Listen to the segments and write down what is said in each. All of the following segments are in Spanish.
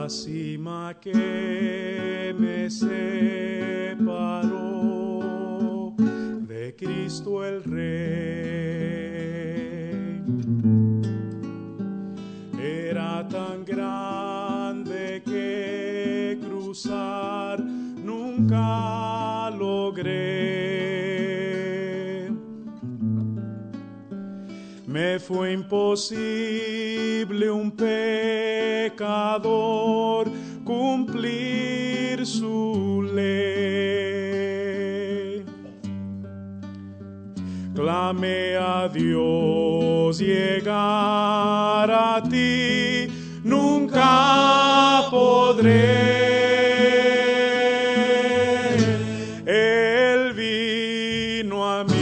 cima que me separó de Cristo el Rey. Era tan grande que cruzar nunca logré. Me fue imposible, un pecador, cumplir su ley. Clamé a Dios, llegar a ti nunca podré. Él vino a mí.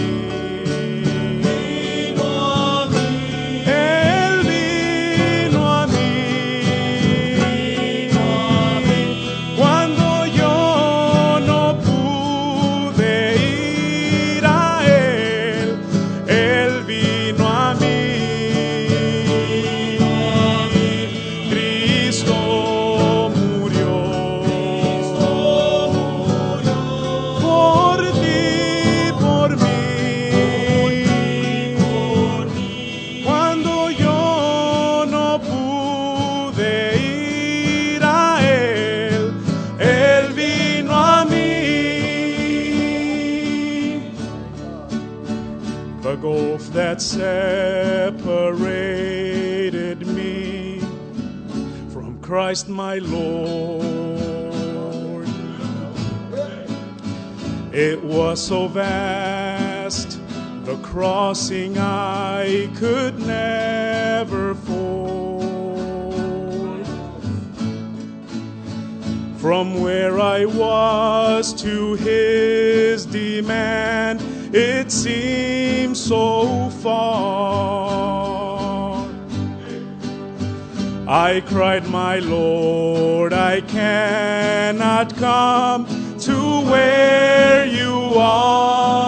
The gulf that separated me from Christ my Lord, it was so vast, the crossing I could never ford. From where I was to his demand, it seems so far. I cried, my Lord, I cannot come to where you are.